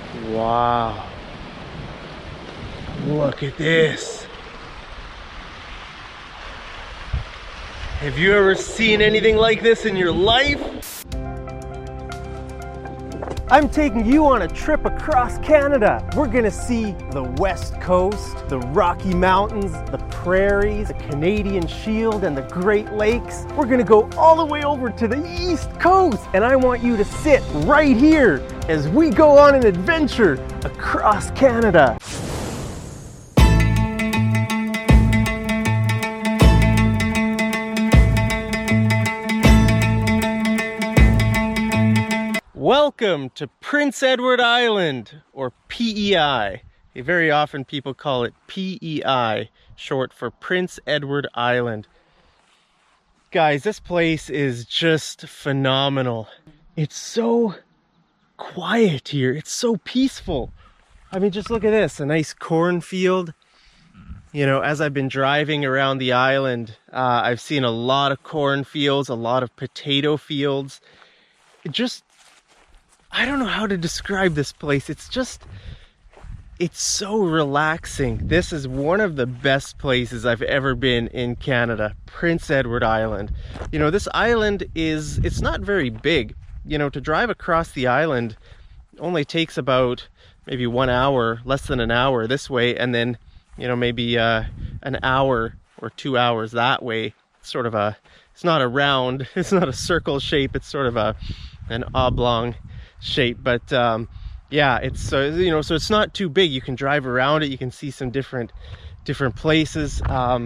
Wow. Look at this. Have you ever seen anything like this in your life? I'm taking you on a trip across Canada. We're gonna see the West Coast, the Rocky Mountains, the prairies, the Canadian Shield, and the Great Lakes. We're gonna go all the way over to the East Coast, and I want you to sit right here as we go on an adventure across Canada. Welcome to Prince Edward Island, or PEI. Very often people call it PEI, short for Prince Edward Island. Guys, this place is just phenomenal. It's so quiet here. It's so peaceful. I mean, just look at this, a nice cornfield. You know, as I've been driving around the island, I've seen a lot of cornfields, a lot of potato fields. I don't know how to describe this place. It's so relaxing. This is one of the best places I've ever been in Canada, Prince Edward Island. You know, this island it's not very big. You know, to drive across the island only takes about maybe 1 hour, less than an hour this way, and then, you know, maybe an hour or 2 hours that way. It's sort of it's not a round, it's not a circle shape, it's sort of an oblong shape, but yeah, it's you know, so it's not too big. You can drive around it, you can see some different places.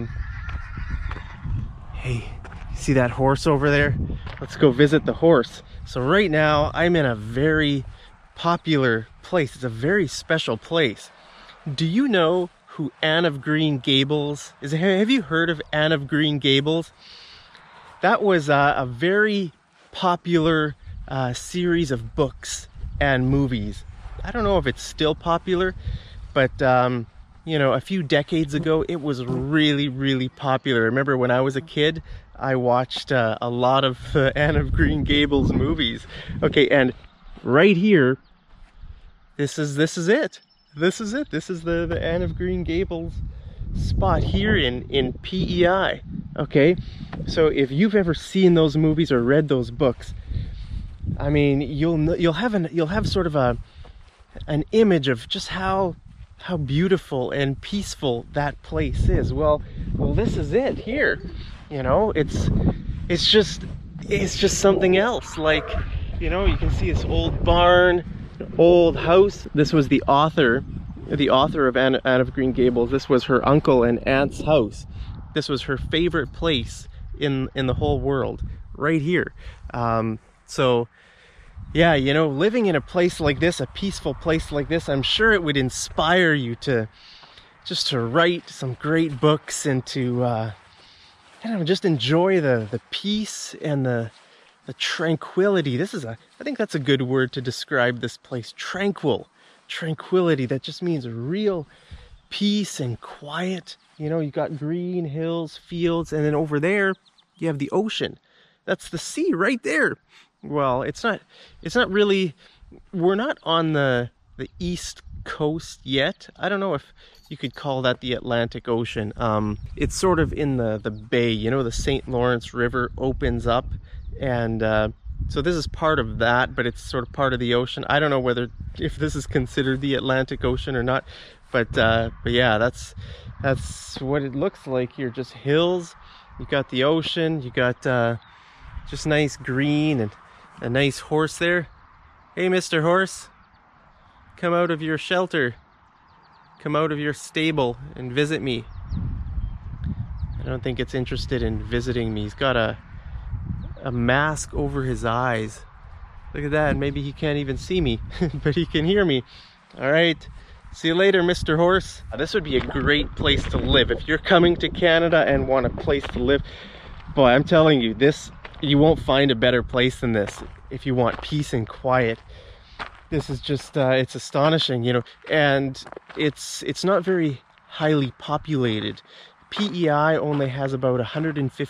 Hey, see that horse over there? Let's go visit the horse. So right now I'm in a very popular place. It's a very special place. Do you know who Anne of Green Gables is? Have you heard of Anne of Green Gables? That was a very popular series of books and movies. I don't know if it's still popular, but you know, a few decades ago it was really popular. I remember when I was a kid, I watched a lot of Anne of Green Gables movies. Okay, and right here, this is it. This is the Anne of Green Gables spot here in PEI. Okay, so if you've ever seen those movies or read those books, I mean, you'll have sort of an image of just how beautiful and peaceful that place is. Well, this is it here. You know, it's just something else. Like, you know, you can see this old barn, old house. This was the author of Anne of Green Gables. This was her uncle and aunt's house. This was her favorite place in the whole world, right here. So yeah, you know, living in a place like this, a peaceful place like this, I'm sure it would inspire you to write some great books and to you know, just enjoy the peace and the tranquility. I think that's a good word to describe this place. Tranquility. That just means real peace and quiet. You know, you got green hills, fields, and then over there you have the ocean. That's the sea right there. Well, it's not really, we're not on the East Coast yet. I don't know if you could call that the Atlantic Ocean. It's sort of in the bay, you know, the St. Lawrence River opens up, and so this is part of that, but it's sort of part of the ocean. I don't know if this is considered the Atlantic Ocean or not, but yeah, that's what it looks like here. Just hills, you got the ocean, you got just nice green, and a nice horse there. Hey, Mr. Horse, come out of your shelter, come out of your stable and visit me. I don't think it's interested in visiting me. He's got a mask over his eyes. Look at that. Maybe he can't even see me, but he can hear me. All right, see you later, Mr. Horse. This would be a great place to live if you're coming to Canada and want a place to live. Boy, I'm telling you, you won't find a better place than this if you want peace and quiet. This is just, it's astonishing, you know, and it's not very highly populated. PEI only has about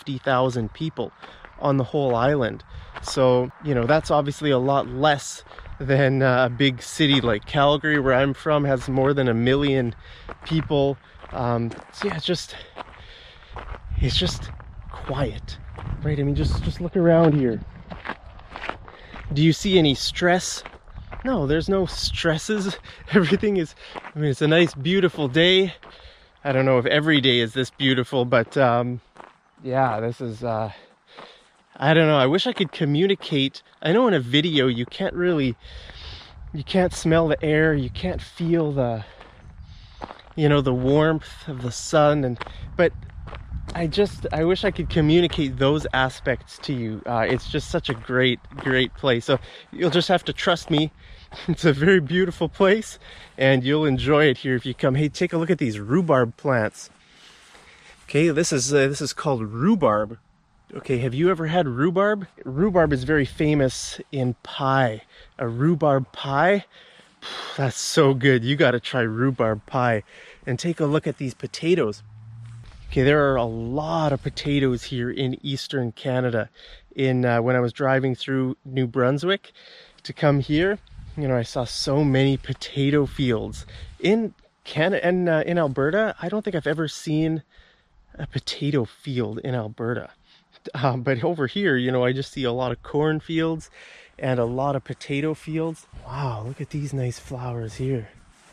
150,000 people on the whole island. So, you know, that's obviously a lot less than a big city like Calgary, where I'm from, has more than 1 million people. So yeah, it's just quiet, right? I mean, just look around here. Do you see any stress? No, there's no stresses. Everything is, I mean, it's a nice, beautiful day. I don't know if every day is this beautiful, but yeah, this is, I don't know. I wish I could communicate. I know in a video you can't smell the air, you can't feel the, you know, the warmth of the sun, but I wish I could communicate those aspects to you. It's just such a great place. So you'll just have to trust me. It's a very beautiful place, and you'll enjoy it here if you come. Hey, take a look at these rhubarb plants. Okay, this is called rhubarb. Okay, have you ever had rhubarb? Rhubarb is very famous in pie. A rhubarb pie, that's so good. You got to try rhubarb pie. And take a look at these potatoes. Okay, there are a lot of potatoes here in Eastern Canada. When I was driving through New Brunswick to come here, you know, I saw so many potato fields. In Canada and in Alberta, I don't think I've ever seen a potato field in Alberta. But over here, you know, I just see a lot of corn fields and a lot of potato fields. Wow, look at these nice flowers here.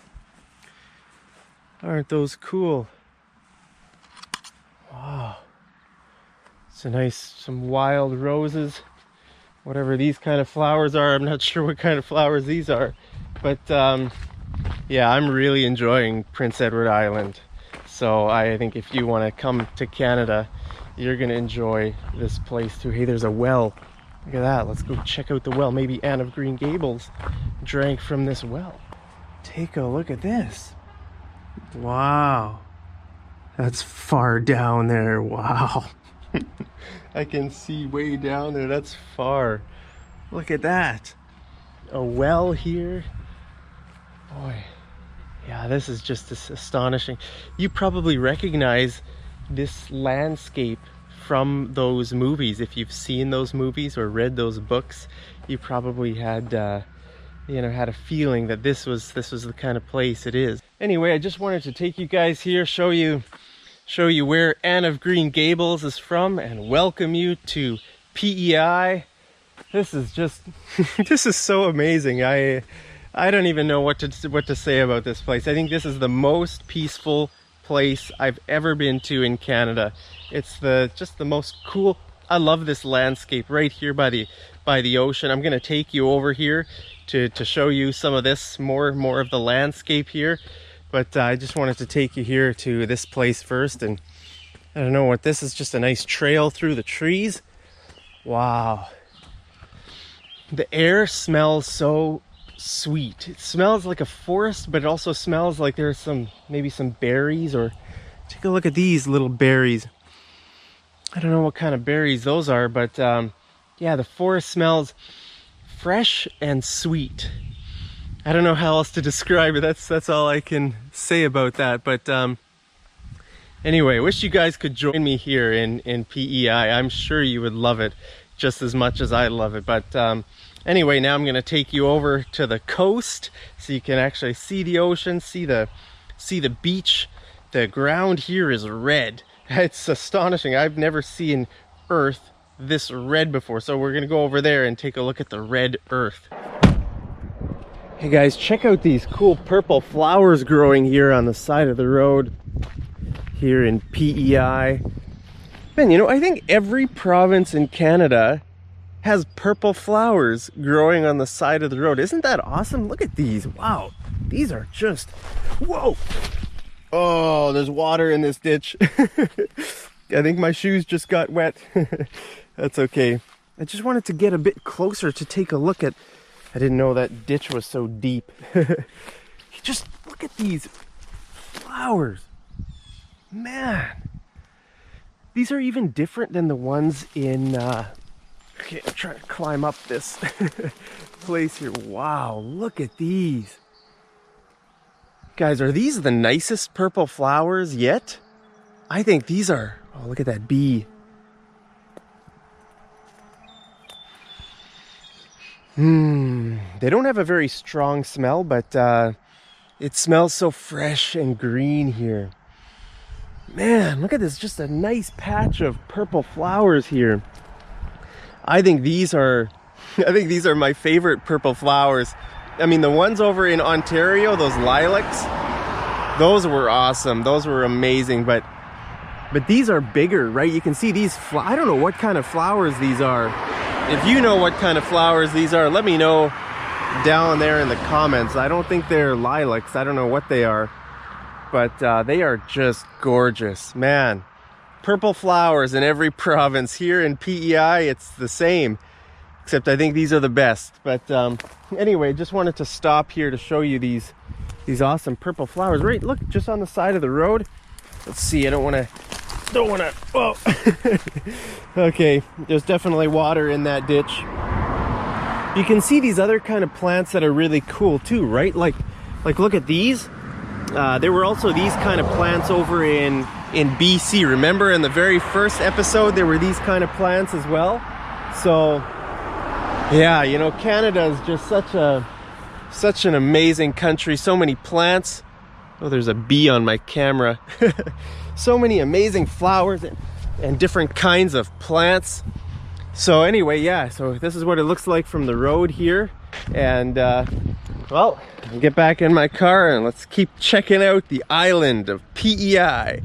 Aren't those cool? Wow. It's a nice, some wild roses. Whatever these kind of flowers are, I'm not sure what kind of flowers these are. But yeah, I'm really enjoying Prince Edward Island. So I think if you want to come to Canada, you're going to enjoy this place too. Hey, there's a well. Look at that. Let's go check out the well. Maybe Anne of Green Gables drank from this well. Take a look at this. Wow. That's far down there. Wow. I can see way down there. That's far. Look at that. A well here. Boy. Yeah, this is just astonishing. You probably recognize this landscape from those movies. If you've seen those movies or read those books, you probably had you know, had a feeling that this was the kind of place it is. Anyway, I just wanted to take you guys here, show you where Anne of Green Gables is from, and welcome you to PEI. This is just this is so amazing. I don't even know what to say about this place. I think this is the most peaceful place I've ever been to in Canada. It's just the most cool. I love this landscape right here by the ocean. I'm gonna take you over here to show you some of this more of the landscape here. But I just wanted to take you here to this place first, and I don't know what this is. Just a nice trail through the trees. Wow. The air smells so sweet. It smells like a forest, but it also smells like there's maybe some berries, or take a look at these little berries. I don't know what kind of berries those are, but yeah, the forest smells fresh and sweet. I don't know how else to describe it. That's all I can say about that. But anyway, I wish you guys could join me here in PEI. I'm sure you would love it just as much as I love it. But anyway, now I'm going to take you over to the coast so you can actually see the ocean, see the beach. The ground here is red. It's astonishing. I've never seen earth this red before. So we're going to go over there and take a look at the red earth. Hey guys, check out these cool purple flowers growing here on the side of the road here in PEI. Man, you know, I think every province in Canada has purple flowers growing on the side of the road. Isn't that awesome? Look at these. Wow. These are just, whoa. Oh, there's water in this ditch. I think my shoes just got wet. That's okay. I just wanted to get a bit closer to take a look at, I didn't know that ditch was so deep. Just look at these flowers. Man. These are even different than the ones in, okay, I'm trying to climb up this place here. Wow, look at these. Guys, are these the nicest purple flowers yet? I think these are, oh, look at that bee. They don't have a very strong smell, but it smells so fresh and green here. Man, look at this, just a nice patch of purple flowers here. I think these are my favorite purple flowers. I mean, the ones over in Ontario, those lilacs, those were awesome. Those were amazing, but these are bigger, right? You can see these, I don't know what kind of flowers these are. If you know what kind of flowers these are, let me know down there in the comments. I don't think they're lilacs. I don't know what they are, but they are just gorgeous. Man, purple flowers in every province. Here in PEI, it's the same, except I think these are the best. But anyway, just wanted to stop here to show you these awesome purple flowers. Right, look, just on the side of the road. Let's see, I don't want to, oh. Okay, there's definitely water in that ditch. You can see these other kind of plants that are really cool too, right? Like look at these. There were also these kind of plants over in BC. Remember in the very first episode, there were these kind of plants as well. So yeah, you know, Canada is just such an amazing country. So many plants. Oh, there's a bee on my camera. So many amazing flowers and different kinds of plants. So anyway, yeah, so this is what it looks like from the road here. And well, I'll get back in my car and let's keep checking out the island of PEI.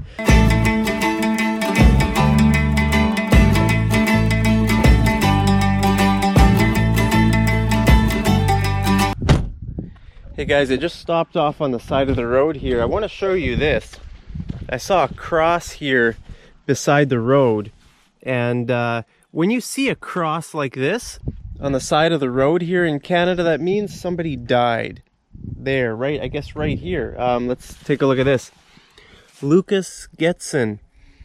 Hey guys, I just stopped off on the side of the road here. I want to show you this. I saw a cross here beside the road, and when you see a cross like this on the side of the road here in Canada, that means somebody died there, right? I guess right here. Let's take a look at this. Lucas Getson,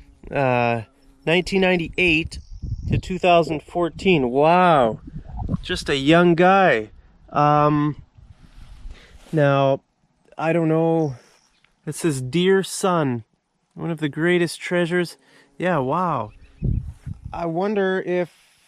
1998 to 2014. Wow, just a young guy. Now, I don't know, it says, "Dear son, one of the greatest treasures." Yeah, wow. I wonder if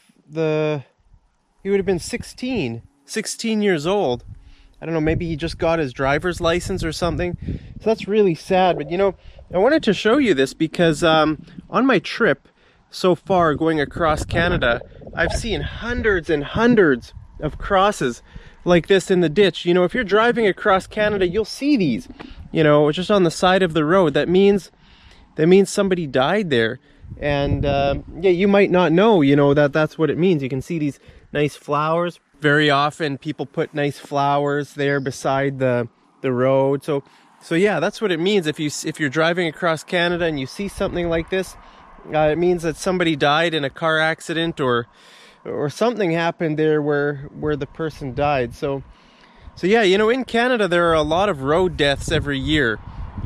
he would have been 16 years old. I don't know, maybe he just got his driver's license or something. So that's really sad. But you know, I wanted to show you this because on my trip so far going across Canada, I've seen hundreds and hundreds of crosses like this in the ditch. You know, if you're driving across Canada, you'll see these, you know, just on the side of the road. That means somebody died there. And yeah, you might not know, you know, that's what it means. You can see these nice flowers. Very often people put nice flowers there beside the road. So yeah, that's what it means. If you're driving across Canada and you see something like this, it means that somebody died in a car accident or something happened there where the person died. So yeah, you know, in Canada there are a lot of road deaths every year.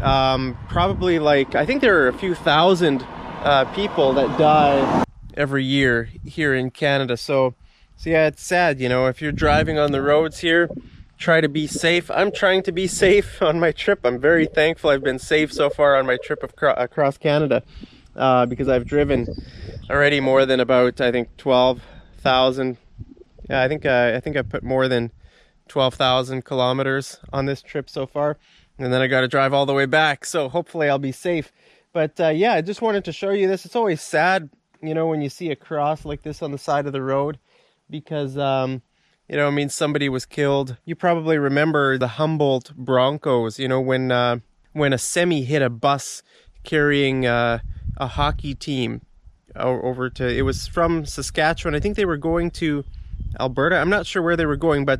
Probably like, I think there are a few thousand people that die every year here in Canada. So yeah, it's sad, you know, if you're driving on the roads here, try to be safe. I'm trying to be safe on my trip. I'm very thankful I've been safe so far on my trip across Canada, because I've driven already more than about, I think, 12,000. Yeah, I think I've put more than 12,000 kilometers on this trip so far, and then I got to drive all the way back. So hopefully I'll be safe. But yeah, I just wanted to show you this. It's always sad, you know, when you see a cross like this on the side of the road, because you know, it means somebody was killed. You probably remember the Humboldt Broncos, you know, when a semi hit a bus carrying a hockey team over to, it was from Saskatchewan. I think they were going to Alberta. I'm not sure where they were going, but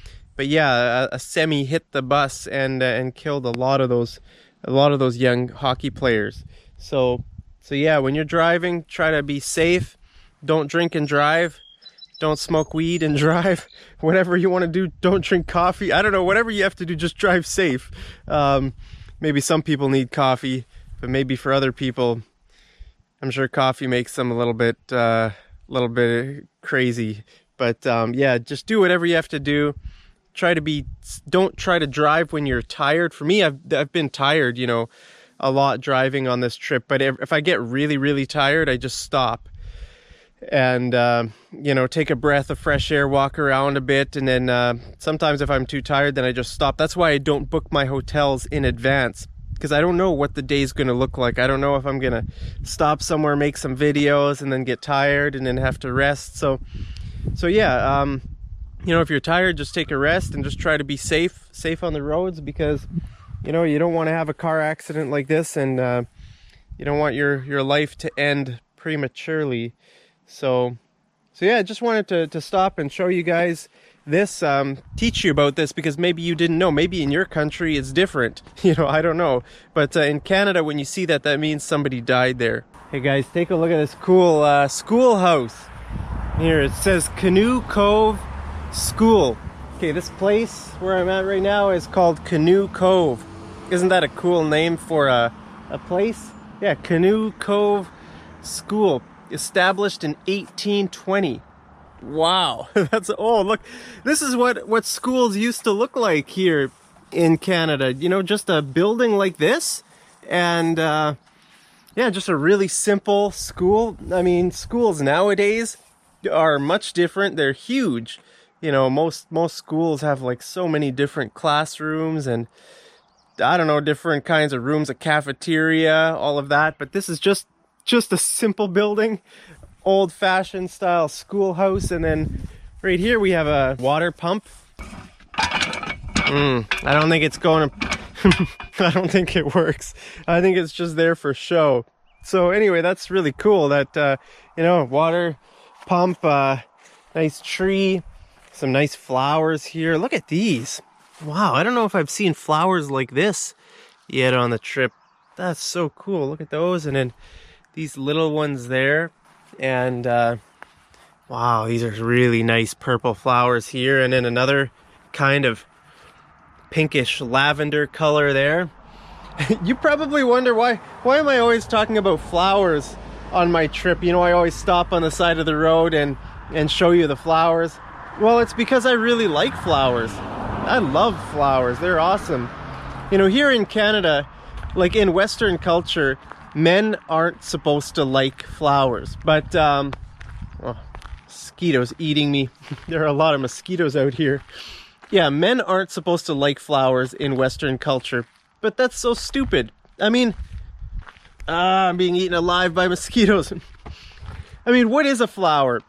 yeah, a semi hit the bus and killed a lot of those young hockey players. So yeah, when you're driving, try to be safe. Don't drink and drive. Don't smoke weed and drive. Whatever you want to do, don't drink coffee. I don't know, whatever you have to do, just drive safe. Maybe some people need coffee, but maybe for other people, I'm sure coffee makes them a little bit crazy. But yeah, just do whatever you have to do. Don't try to drive when you're tired. For me, I've been tired, you know, a lot driving on this trip. But if I get really, really tired, I just stop. and you know, take a breath of fresh air, walk around a bit, and then sometimes if I'm too tired, then I just stop. That's why I don't book my hotels in advance, because I don't know what the day's going to look like. I don't know if I'm going to stop somewhere, make some videos, and then get tired and then have to rest. So yeah, you know, if you're tired, just take a rest and just try to be safe on the roads, because you know, you don't want to have a car accident like this, and you don't want your life to end prematurely. So yeah, I just wanted to stop and show you guys this, teach you about this, because maybe you didn't know. Maybe in your country it's different, you know, I don't know. But in Canada, when you see that, that means somebody died there. Hey guys, take a look at this cool schoolhouse. Here it says Canoe Cove School. Okay, this place where I'm at right now is called Canoe Cove. Isn't that a cool name for a place? Yeah, Canoe Cove School, established in 1820. Wow, that's, oh look, this is what schools used to look like here in Canada. You know, just a building like this, and yeah, just a really simple school. I mean, schools nowadays are much different. They're huge. You know, most schools have like so many different classrooms and, I don't know, different kinds of rooms, a cafeteria, all of that. But this is just a simple building, old-fashioned style schoolhouse. And then right here we have a water pump. I don't think it's going to I don't think it works. I think it's just there for show. So anyway, that's really cool that you know, water pump, nice tree, some nice flowers here. Look at these. Wow, I don't know if I've seen flowers like this yet on the trip. That's so cool. Look at those, and then these little ones there. And wow, these are really nice purple flowers here, and then another kind of pinkish lavender color there. You probably wonder why am I always talking about flowers on my trip? You know, I always stop on the side of the road and show you the flowers. Well, it's because I really like flowers. I love flowers. They're awesome. You know, here in Canada, like in Western culture, men aren't supposed to like flowers. But, oh, mosquitoes eating me. There are a lot of mosquitoes out here. Yeah, men aren't supposed to like flowers in Western culture. But that's so stupid. I mean, I'm being eaten alive by mosquitoes. I mean, what is a flower?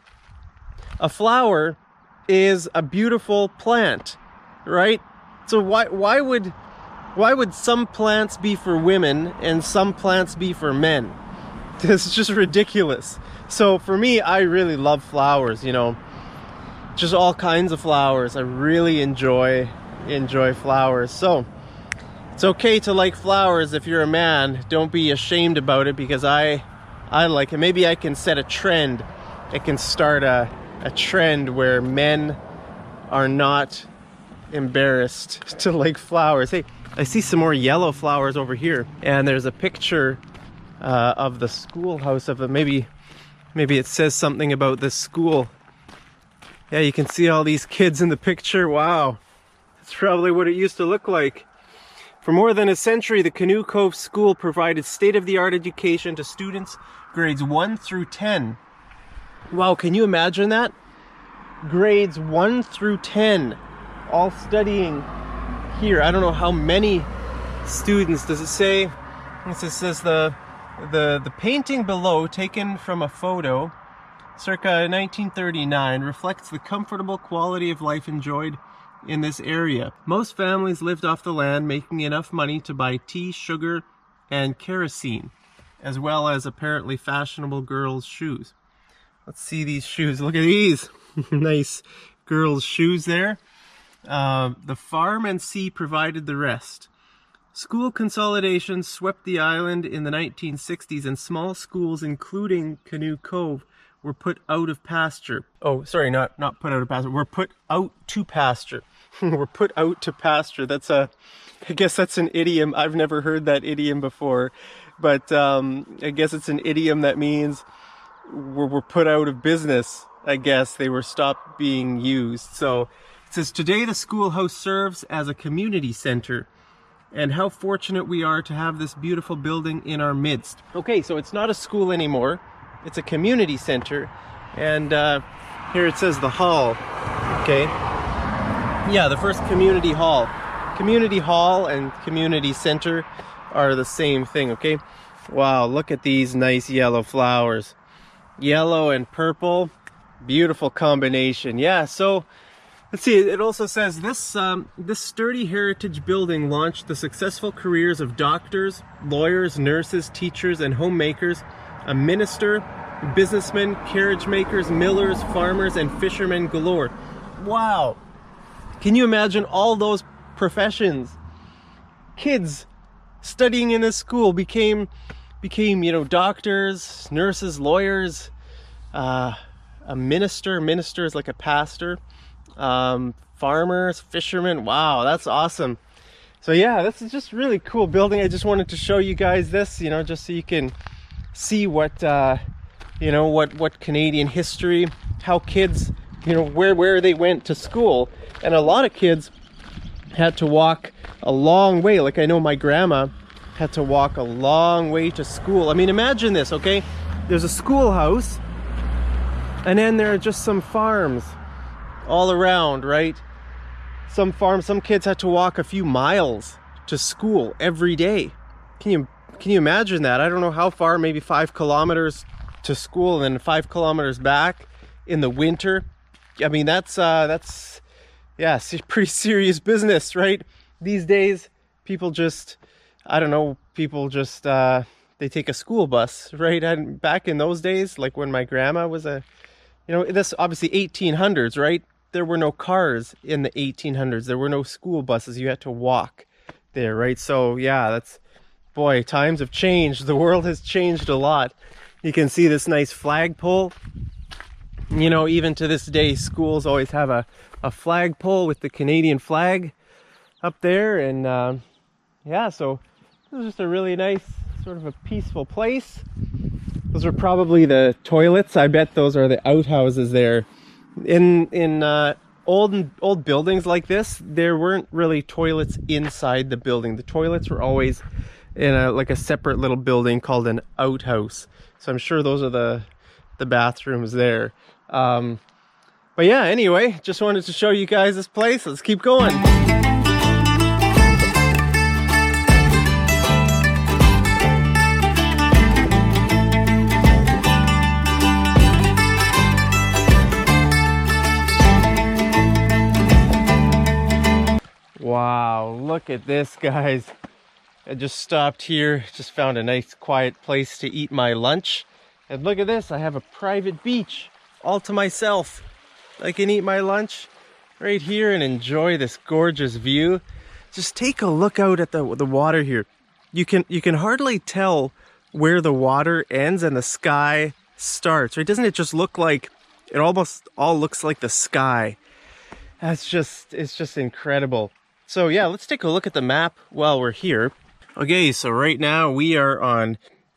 A flower is a beautiful plant, right? So why would some plants be for women and some plants be for men? This is just ridiculous. So for me, I really love flowers, you know, just all kinds of flowers. I really enjoy flowers. So it's okay to like flowers if you're a man. Don't be ashamed about it, because I like it. Maybe I can set a trend. I can start a trend where men are not embarrassed to like flowers. Hey, I see some more yellow flowers over here, and there's a picture of the schoolhouse of it. Maybe it says something about this school. Yeah, you can see all these kids in the picture. Wow, that's probably what it used to look like. For more than a century, the Canoe Cove School provided state-of-the-art education to students grades 1 through 10. Wow, can you imagine that? Grades 1 through 10, all studying here. I don't know how many students. Does it say? It says the painting below, taken from a photo circa 1939, reflects the comfortable quality of life enjoyed in this area. Most families lived off the land, making enough money to buy tea, sugar, and kerosene, as well as apparently fashionable girls' shoes. Let's see these shoes. Look at these. Nice girls' shoes there. The farm and sea provided the rest. School consolidation swept the island in the 1960s, and small schools, including Canoe Cove, were put out of pasture. Oh, sorry, not put out of pasture. We're put out to pasture. We're put out to pasture. That's I guess that's an idiom. I've never heard that idiom before, but I guess it's an idiom that means we're put out of business. I guess they were stopped being used. So it says, today the schoolhouse serves as a community center, and how fortunate we are to have this beautiful building in our midst. Okay, so it's not a school anymore. It's a community center, And here it says the hall. Okay. Yeah, the first community hall. Community hall and community center are the same thing, okay? Wow, look at these nice yellow flowers. Yellow and purple, beautiful combination. Yeah, so let's see, it also says this sturdy heritage building launched the successful careers of doctors, lawyers, nurses, teachers, and homemakers, a minister, businessmen, carriage makers, millers, farmers, and fishermen galore. Wow. Can you imagine all those professions? Kids studying in this school became, you know, doctors, nurses, lawyers, a minister. Minister is like a pastor. Farmers, fishermen. Wow, that's awesome. So yeah, this is just really cool building. I just wanted to show you guys this, you know, just so you can see what, you know, what Canadian history, how kids, you know, where they went to school. And a lot of kids had to walk a long way. Like I know my grandma had to walk a long way to school. I mean, imagine this, okay? There's a schoolhouse, and then there are just some farms all around, right? Some farms, some kids had to walk a few miles to school every day. Can you imagine that? I don't know how far, maybe 5 kilometers to school and then 5 kilometers back in the winter. I mean, that's yeah, pretty serious business, right? These days, people just, I don't know, people just, they take a school bus, right? And back in those days, like when my grandma was you know, this obviously 1800s, right? There were no cars in the 1800s. There were no school buses. You had to walk there, right? So yeah, boy, times have changed. The world has changed a lot. You can see this nice flagpole. You know, even to this day, schools always have a flagpole with the Canadian flag up there. And yeah, so this is just a really nice, sort of a peaceful place. Those are probably the toilets. I bet those are the outhouses there. In old buildings like this, there weren't really toilets inside the building. The toilets were always in like a separate little building called an outhouse. So I'm sure those are the bathrooms there. But yeah, anyway, just wanted to show you guys this place. Let's keep going. Wow, look at this, guys. I just stopped here, just found a nice quiet place to eat my lunch. And look at this, I have a private beach all to myself. I can eat my lunch right here and enjoy this gorgeous view. Just take a look out at the water here. You can hardly tell where the water ends and the sky starts, right? Doesn't it just look like, it almost all looks like the sky. It's just incredible. So yeah, let's take a look at the map while we're here. Okay, so right now we are on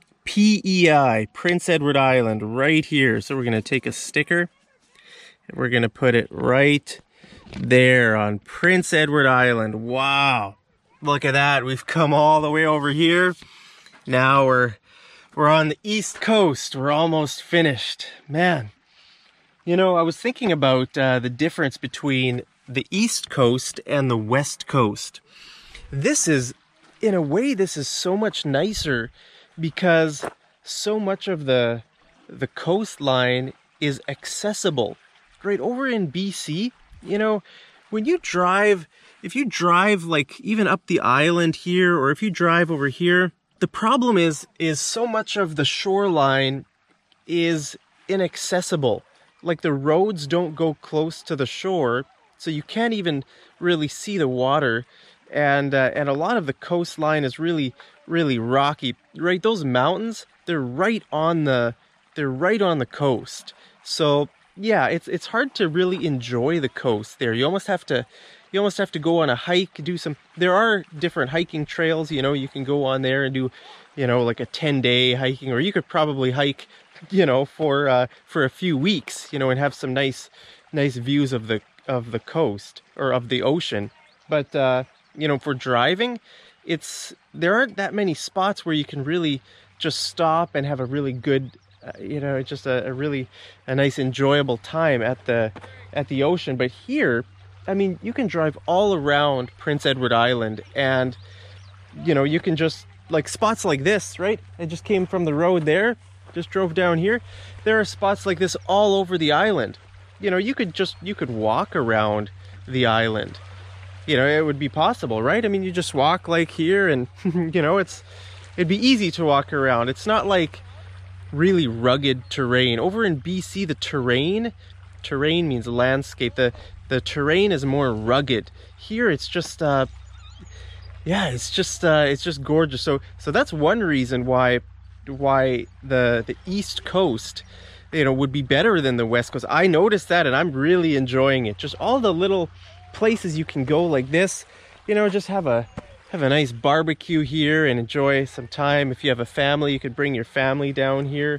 PEI, Prince Edward Island, right here. So we're gonna take a sticker and we're gonna put it right there on Prince Edward Island. Wow, look at that. We've come all the way over here. Now we're on the East Coast. We're almost finished. Man, you know, I was thinking about the difference between the East Coast and the West Coast. This is, in a way, this is so much nicer because so much of the coastline is accessible. Right over in BC, you know, when you drive, if you drive like even up the island here, or if you drive over here, the problem is so much of the shoreline is inaccessible. Like the roads don't go close to the shore, so you can't even really see the water. And a lot of the coastline is really, really rocky. Right, those mountains, they're right on the coast. So yeah, it's hard to really enjoy the coast there. You almost have to go on a hike, there are different hiking trails, you know, you can go on there and do, you know, like a 10-day hiking, or you could probably hike, you know, for a few weeks, you know, and have some nice views of the coast or of the ocean. But you know, for driving, there aren't that many spots where you can really just stop and have a really good you know, it's just a really a nice enjoyable time at the ocean. But here, I mean, you can drive all around Prince Edward Island, and you know, you can just, like spots like this, right? I just came from the road there, just drove down here. There are spots like this all over the island. You know, you could walk around the island. You know, it would be possible, right? I mean, you just walk like here, and you know, it'd be easy to walk around. It's not like really rugged terrain. Over in BC, the terrain means landscape. The terrain is more rugged. Here it's just yeah, it's just gorgeous. So that's one reason why the East Coast, you know, would be better than the West Coast. I noticed that, and I'm really enjoying it. Just all the little places you can go like this, you know, just have a nice barbecue here and enjoy some time. If you have a family, you could bring your family down here.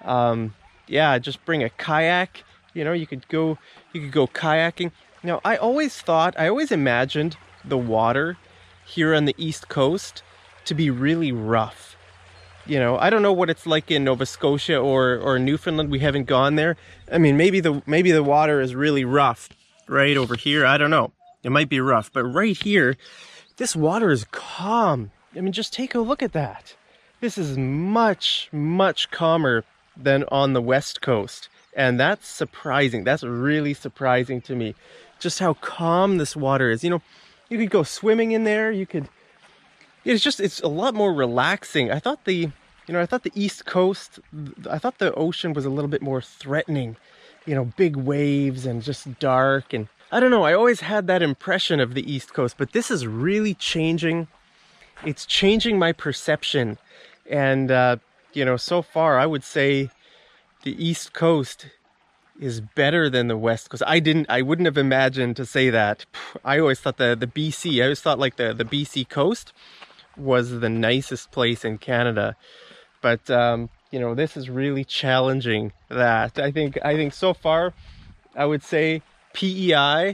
Yeah, just bring a kayak. You know, you could go kayaking. Now, I always imagined the water here on the East Coast to be really rough. You know, I don't know what it's like in Nova Scotia or Newfoundland. We haven't gone there. I mean, maybe the water is really rough right over here. I don't know. It might be rough, but right here, this water is calm. I mean, just take a look at that. This is much, much calmer than on the West Coast. And that's surprising. That's really surprising to me. Just how calm this water is. You know, you could go swimming in there. You could, it's a lot more relaxing. I thought the East Coast, I thought the ocean was a little bit more threatening. You know, big waves and just dark, and I don't know, I always had that impression of the East Coast, but this is really changing. It's changing my perception. And, you know, so far I would say the East Coast is better than the West Coast. I wouldn't have imagined to say that. I always thought the BC, I always thought like the BC coast was the nicest place in Canada. But, you know, this is really challenging that. I think so far, I would say PEI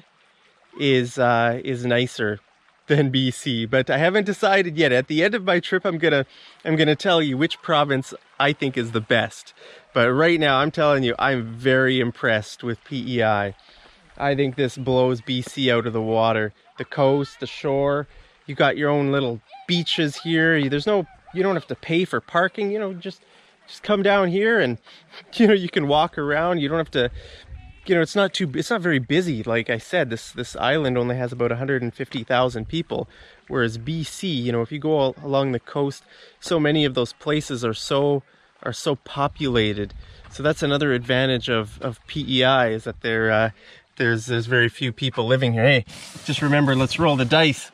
is nicer than BC, but I haven't decided yet. At the end of my trip, I'm gonna tell you which province I think is the best. But right now, I'm telling you, I'm very impressed with PEI. I think this blows BC out of the water. The coast, the shore, you got your own little beaches here. You don't have to pay for parking. You know, just come down here, and you know, you can walk around. You don't have to. You know, it's not very busy. Like I said, this island only has about 150,000 people, whereas BC, you know, if you go along the coast, so many of those places are so populated. So that's another advantage of PEI, is that there's very few people living here. Hey, just remember, let's roll the dice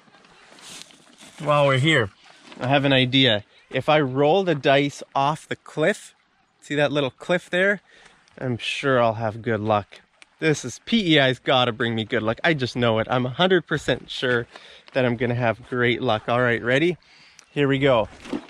while we're here. I have an idea. If I roll the dice off the cliff, see that little cliff there? I'm sure I'll have good luck. PEI's got to bring me good luck. I just know it. I'm 100% sure that I'm going to have great luck. All right, ready? Here we go.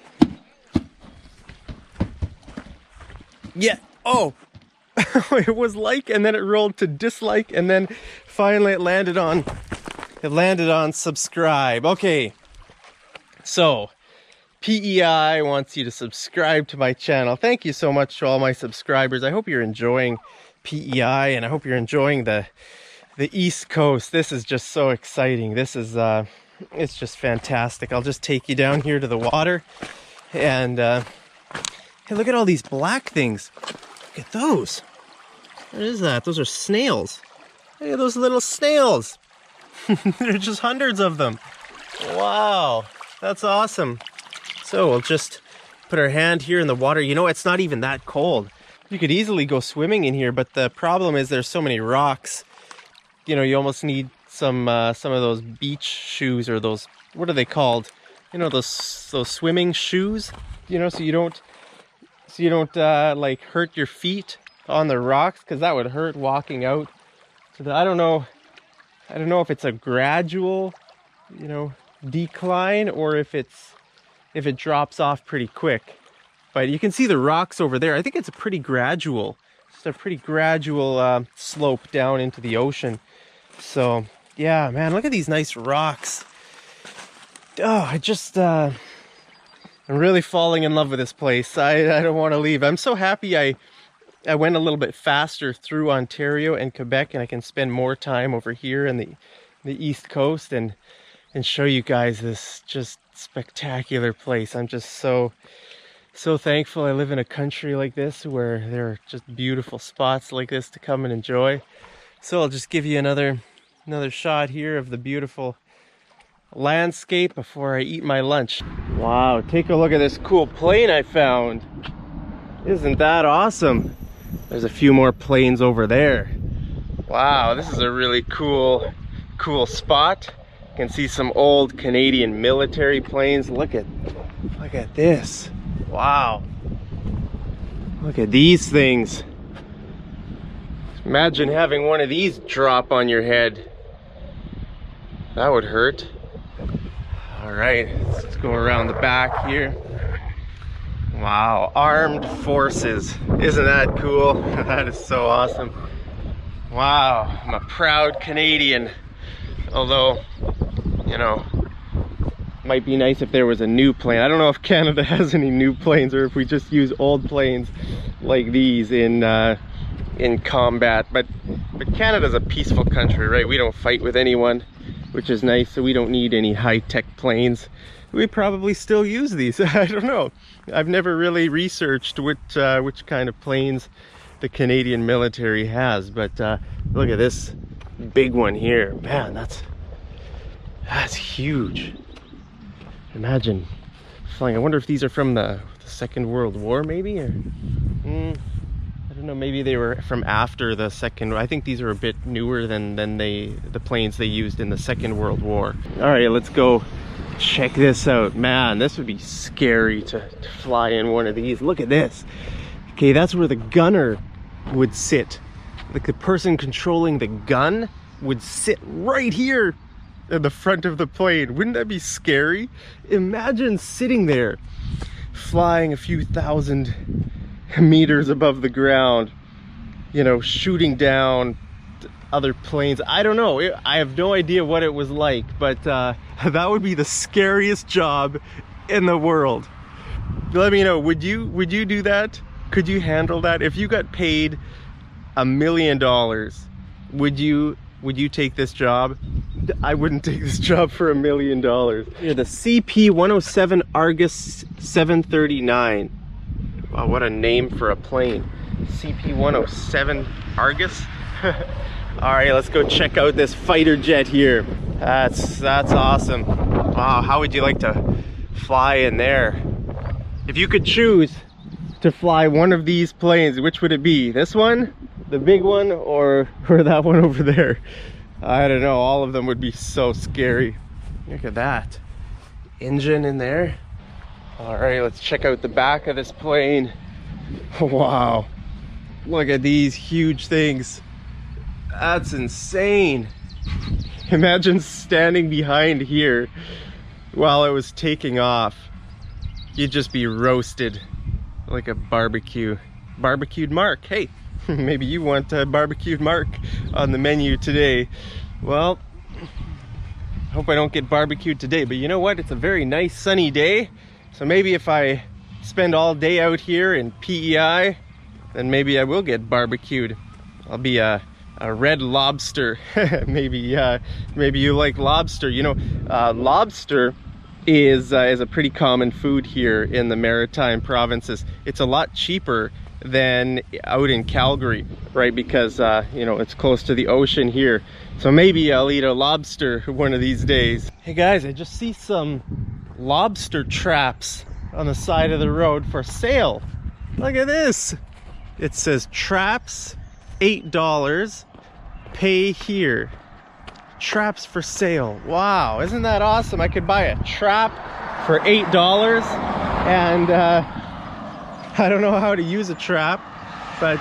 Yeah. Oh, it was like, and then it rolled to dislike, and then finally it landed on subscribe. Okay. So, PEI wants you to subscribe to my channel. Thank you so much to all my subscribers. I hope you're enjoying PEI, and I hope you're enjoying the East Coast. This is just so exciting. This is it's just fantastic. I'll just take you down here to the water, and hey, look at all these black things. Look at those. What is that? Those are snails. Look at those little snails. There are just hundreds of them. Wow, that's awesome. So we'll just put our hand here in the water. You know, it's not even that cold. You could easily go swimming in here, but the problem is there's so many rocks. You know, you almost need some of those beach shoes, or those, what are they called? You know, those swimming shoes. You know, so you don't like hurt your feet on the rocks, because that would hurt walking out. So I don't know if it's a gradual, you know, decline, or if it drops off pretty quick. But you can see the rocks over there. I think it's a pretty gradual, slope down into the ocean. So yeah, man, look at these nice rocks. Oh, I'm really falling in love with this place. I don't want to leave. I'm so happy I went a little bit faster through Ontario and Quebec, and I can spend more time over here in the East Coast and show you guys this just spectacular place. I'm just so thankful I live in a country like this where there are just beautiful spots like this to come and enjoy. So I'll just give you another shot here of the beautiful landscape before I eat my lunch. Wow, take a look at this cool plane I found. Isn't that awesome? There's a few more planes over there. Wow, this is a really cool spot. You can see some old Canadian military planes. Look at this. Wow. Look at these things. Imagine having one of these drop on your head. That would hurt. All right, let's go around the back here. Wow, armed forces. Isn't that cool? That is so awesome. Wow, I'm a proud Canadian. Although, you know, might be nice if there was a new plane. I don't know if Canada has any new planes or if we just use old planes like these in combat. But Canada's a peaceful country, right? We don't fight with anyone, which is nice, so we don't need any high-tech planes. We probably still use these. I don't know. I've never really researched which kind of planes the Canadian military has, but look at this big one here. Man, that's huge. Imagine flying. I wonder if these are from the Second World War, maybe, or I don't know, maybe they were from after the Second. I think these are a bit newer than the planes they used in the Second World War. All right, let's go check this out. Man, this would be scary to fly in one of these. Look at this. Okay, that's where the gunner would sit. Like the person controlling the gun would sit right here in the front of the plane. Wouldn't that be scary? Imagine sitting there flying a few thousand meters above the ground, you know, shooting down other planes. I don't know. I have no idea what it was like, but that would be the scariest job in the world. Let me know, would you do that? Could you handle that? If you got paid $1 million, would you take this job? I wouldn't take this job for $1 million. Here, the CP-107 Argus 739. Wow, what a name for a plane. CP-107 Argus. All right, let's go check out this fighter jet here. That's awesome. Wow, how would you like to fly in there? If you could choose to fly one of these planes, which would it be? This one, the big one, or that one over there? I don't know, all of them would be so scary. Look at that engine in there. All right, let's check out the back of this plane. Wow, look at these huge things. That's insane. Imagine standing behind here while it was taking off. You'd just be roasted like a barbecue. Barbecued Mark. Hey, maybe you want a barbecued Mark on the menu today. Well, I hope I don't get barbecued today, but you know what? It's a very nice sunny day. So maybe if I spend all day out here in PEI, then maybe I will get barbecued. I'll be a red lobster. maybe you like lobster. You know, lobster is a pretty common food here in the Maritime provinces. It's a lot cheaper than out in Calgary, right? Because you know, it's close to the ocean here. So maybe I'll eat a lobster one of these days. Hey guys, I just see some lobster traps on the side of the road for sale. Look at this. It says traps $8, pay here. Traps for sale. Wow, isn't that awesome? I could buy a trap for $8, and I don't know how to use a trap, but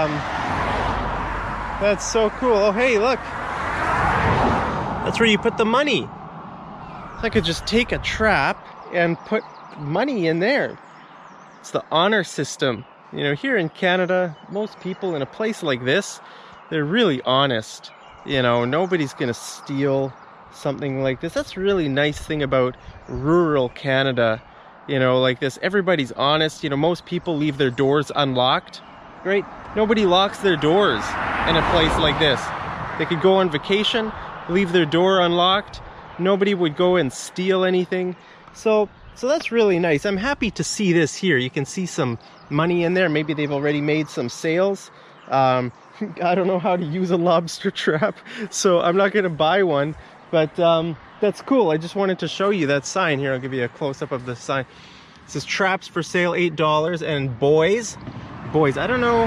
that's so cool. Oh hey, look, that's where you put the money. So I could just take a trap and put money in there. It's the honor system. You know, here in Canada, most people in a place like this, they're really honest. You know, nobody's gonna steal something like this. That's a really nice thing about rural Canada. you know, like this. Everybody's honest. You know, most people leave their doors unlocked, right? Nobody locks their doors in a place like this. They could go on vacation, leave their door unlocked. Nobody would go and steal anything. So that's really nice. I'm happy to see this here. You can see some money in there. Maybe they've already made some sales. I don't know how to use a lobster trap, so I'm not going to buy one. But that's cool. I just wanted to show you that sign here. I'll give you a close-up of the sign. It says traps for sale, $8, and boys, I don't know.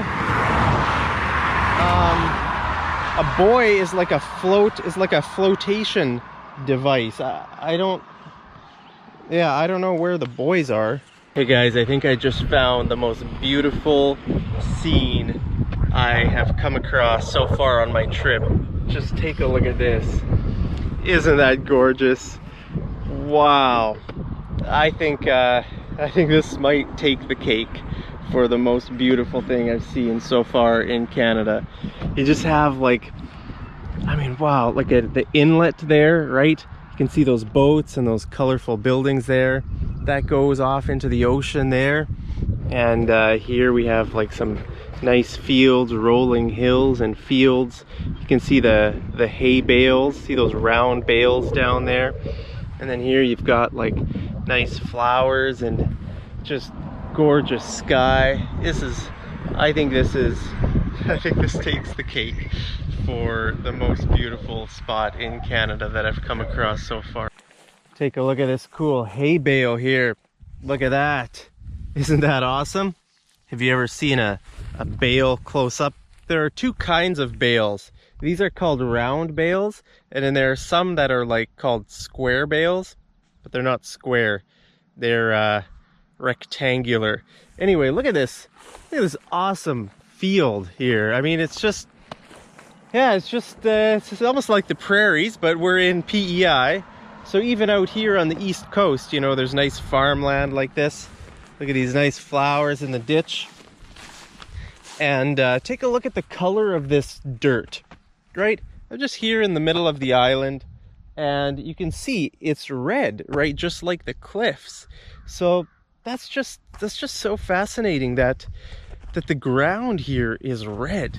A buoy is like a flotation device. I don't know where the buoys are. Hey guys, I think I just found the most beautiful scene I have come across so far on my trip. Just take a look at this. Isn't that gorgeous? Wow. I think this might take the cake for the most beautiful thing I've seen so far in Canada. You just have like, I mean, wow, like the inlet there, right? You can see those boats and those colorful buildings there. That goes off into the ocean there. And here we have like some nice fields, rolling hills and fields. You can see the hay bales, see those round bales down there. And then here you've got like nice flowers and just gorgeous sky. I think this takes the cake for the most beautiful spot in Canada that I've come across so far. Take a look at this cool hay bale here. Look at that. Isn't that awesome? Have you ever seen a bale close up? There are two kinds of bales. These are called round bales, and then there are some that are like called square bales, but they're not square. They're rectangular. Anyway, look at this. Look at this awesome field here. I mean, it's just, yeah, it's almost like the prairies, but we're in PEI. So even out here on the East Coast, you know, there's nice farmland like this. Look at these nice flowers in the ditch. And take a look at the color of this dirt, right? I'm just here in the middle of the island, and you can see it's red, right? Just like the cliffs. So that's just so fascinating that the ground here is red.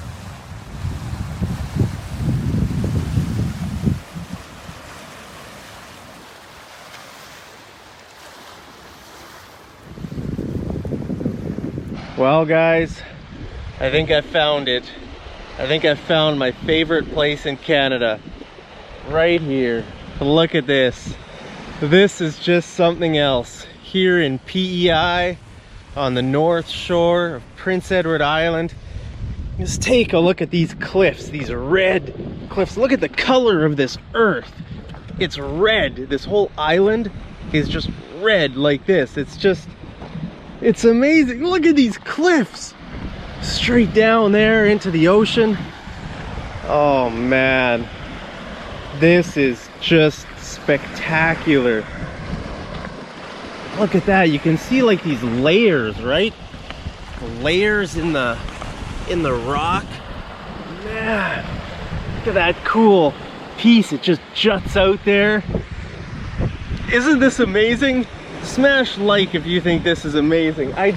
Well guys, I think I found it. I think I found my favorite place in Canada. Right here. Look at this. This is just something else. Here in PEI, on the north shore of Prince Edward Island. Just take a look at these cliffs, these red cliffs. Look at the color of this earth. It's red. This whole island is just red like this. It's amazing. Look at these cliffs. Straight down there into the ocean. Oh man. This is just spectacular. Look at that. You can see like these layers, right? Layers in the rock. Man. Look at that cool piece. It just juts out there. Isn't this amazing? Smash like if you think this is amazing. I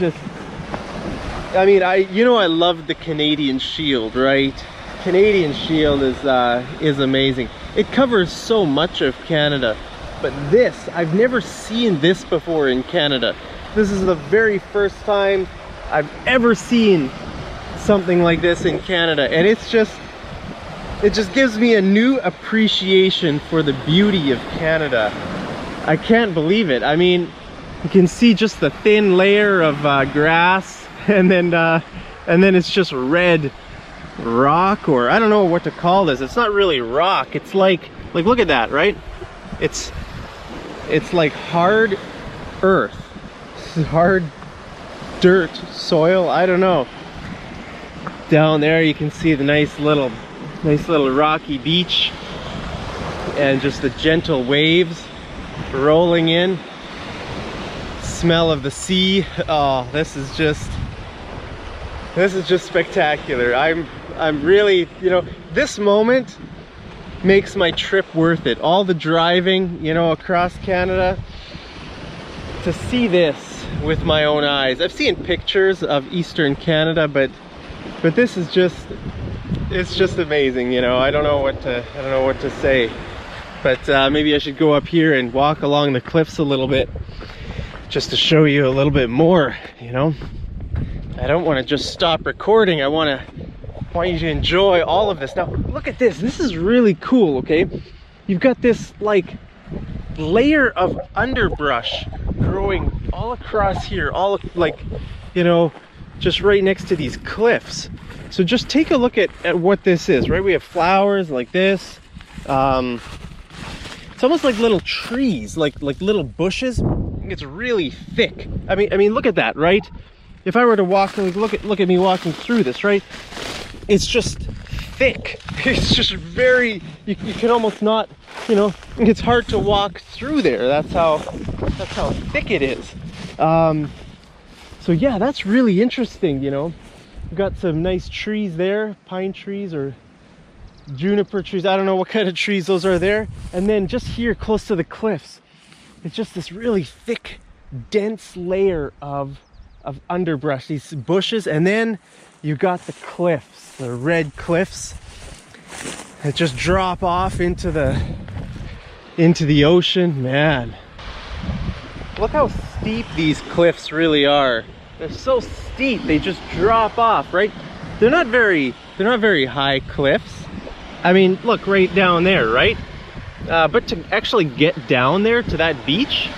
love the Canadian Shield, right? Canadian Shield is amazing. It covers so much of Canada, but this, I've never seen this before in Canada. This is the very first time I've ever seen something like this in Canada, and it just gives me a new appreciation for the beauty of Canada. I can't believe it. I mean, you can see just the thin layer of grass, and then it's just red rock, or I don't know what to call this. It's not really rock. It's like look at that, right? It's like hard earth, hard dirt, soil. I don't know. Down there you can see the nice little rocky beach, and just the gentle waves rolling in. Smell of the sea. Oh, this is just spectacular. I'm really, you know, this moment makes my trip worth it. All the driving, you know, across Canada, to see this with my own eyes. I've seen pictures of Eastern Canada, but this is just, it's just amazing, you know. I don't know what to say. But maybe I should go up here and walk along the cliffs a little bit just to show you a little bit more, you know. I don't want to just stop recording. I want you to enjoy all of this. Now, look at this. This is really cool, okay? You've got this like layer of underbrush growing all across here, all like, you know, just right next to these cliffs. So just take a look at what this is, right? We have flowers like this. It's almost like little trees, like little bushes. It's really thick. I mean, look at that, right? If I were to walk, look at me walking through this, right? It's just thick. It's just very, you can almost not, you know, it's hard to walk through there. That's how thick it is. So yeah, that's really interesting, you know. We've got some nice trees there, pine trees or juniper trees. I don't know what kind of trees those are there. And then just here close to the cliffs, it's just this really thick, dense layer of underbrush, these bushes, and then you've got the cliffs, the red cliffs that just drop off into the ocean. Man, look how steep these cliffs really are. They're so steep, they just drop off, right? They're not very high cliffs. I mean, look right down there, right? But to actually get down there to that beach,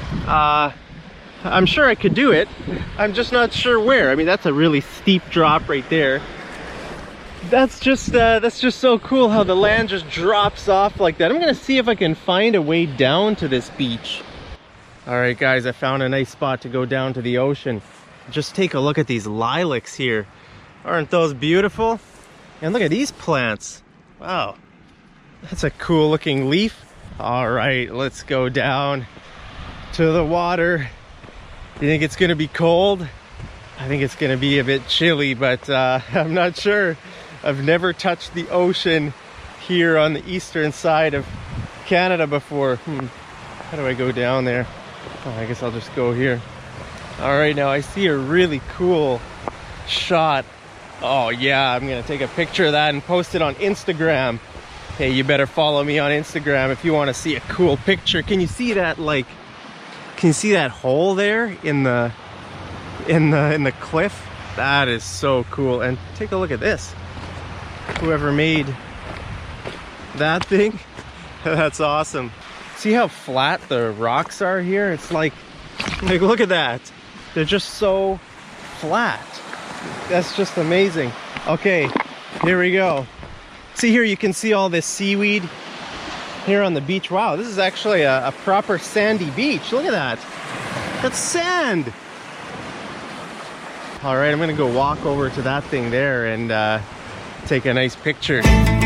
I'm sure I could do it. I'm just not sure where. I mean, that's a really steep drop right there. That's just so cool how the land just drops off like that. I'm gonna see if I can find a way down to this beach. All right, guys, I found a nice spot to go down to the ocean. Just take a look at these lilacs here. Aren't those beautiful? And look at these plants. Wow, that's a cool looking leaf. All right, let's go down to the water. You think it's gonna be cold? I think it's gonna be a bit chilly, but I'm not sure. I've never touched the ocean here on the eastern side of Canada before. How do I go down there? Oh, I guess I'll just go here. All right, now I see a really cool shot. Oh yeah, I'm gonna take a picture of that and post it on Instagram. Hey, you better follow me on Instagram if you want to see a cool picture. Can you see that, like, can you see that hole there in the cliff? That is so cool. And take a look at this. Whoever made that thing, that's awesome. See how flat the rocks are here? It's like look at that. They're just so flat. That's just amazing. Okay, here we go. See here, you can see all this seaweed here on the beach. Wow, this is actually a proper sandy beach. Look at that. That's sand. All right, I'm gonna go walk over to that thing there and take a nice picture.